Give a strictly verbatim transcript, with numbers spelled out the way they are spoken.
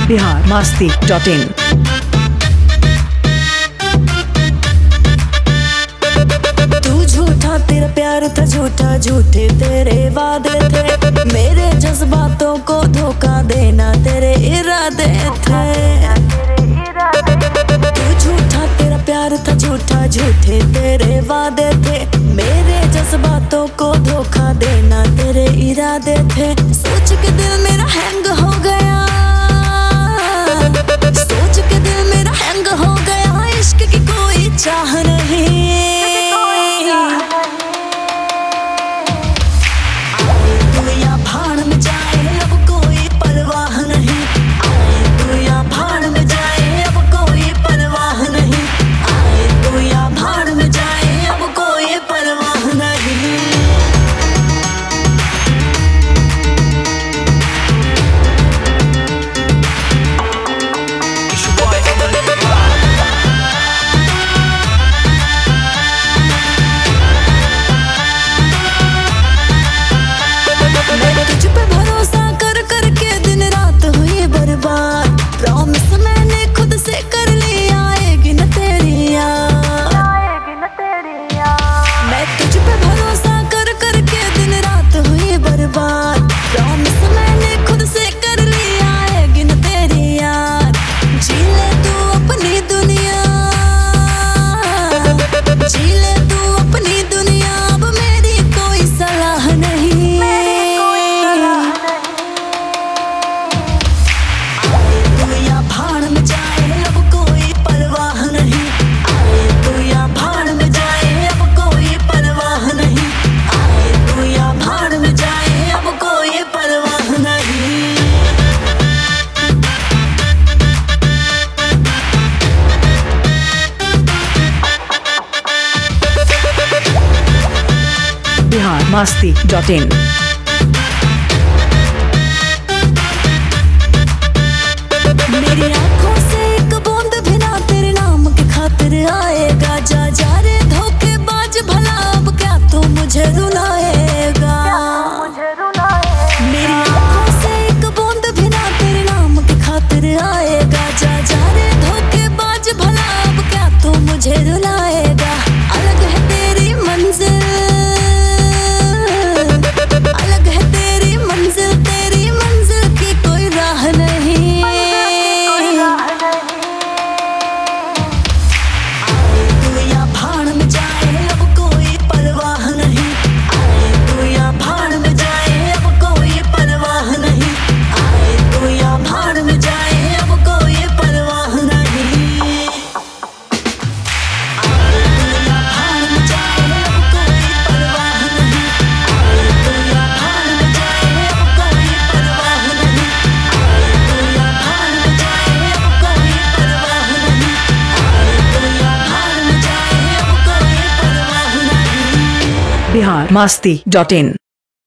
Bihar Masti dot इन। तू झूठा तेरा प्यार था झूठा, झूठे तेरे वादे थे, मेरे जज्बातों को धोखा देना तेरे इरादे थे। तू झूठा तेरा प्यार था झूठा, झूठे तेरे वादे थे, मेरे जज्बातों को धोखा देना तेरे इरादे थे। सोच के दिल मेरा हैंग हो गया, सोच के दिल मेरा हैंग हो गया, इश्क की कोई चाह नहीं। आए तू या भाड़ में जाए अब कोई परवाह नहीं, आए तू या भाड़ में जाए अब कोई परवाह नहीं, आए तू या भाड़ में जाए अब कोई परवाह नहीं। मैं तुझ पे भरोसा कर कर के दिन रात हुई बर्बाद, प्रॉमिस मैंने खुद से कर ली आएगी न तेरी याद, आएगी न तेरी याद। मैं तुझ पे भरोसा कर कर के दिन रात हुई बर्बाद, प्रॉमिस मैंने खुद से कर ली आएगी न तेरी याद। जी ले तू अपनी दुनिया, जी ले तू अपनी दुनिया, अब मेरी कोई सलाह नहीं। आए तू या भाड़ में जाए अब कोई परवाह नहीं, आए तू या भाड़ में जाए अब कोई परवाह नहीं, आए तू या भाड़ में जाए अब कोई परवाह नहीं। Bihar Masti dot in. मेरी आंखों से एक बूंद भी ना तेरे नाम के खातिर आएगा, जा जा रे धोखेबाज भला अब क्या तू मुझे रुलाएगा। मेरी आंखों से एक बूंद भी ना तेरे नाम के खातिर आएगा, जा जा रे धोखेबाज भला अब क्या तू मुझे रुलाएगा। अलग है तेरी मंजिल, अलग है तेरी मंजिल, तेरी मंजिल की कोई राह नहीं। आए तू या भाड़ में जाए अब कोई परवाह नहीं, आए तू या भाड़ में जाए अब कोई परवाह नहीं, आए तू या भाड़ में जाए अब कोई परवाह नहीं। आए तू या भाड़ में जाए अब कोई परवाह नहीं, आए तू या भाड़ में जाए अब कोई परवाह नहीं, आए तू या भाड़ में जाए अब कोई परवाह नहीं, आए तू या भाड़ में जाए अब कोई परवाह नहीं। बिहार मस्ती डॉट इन।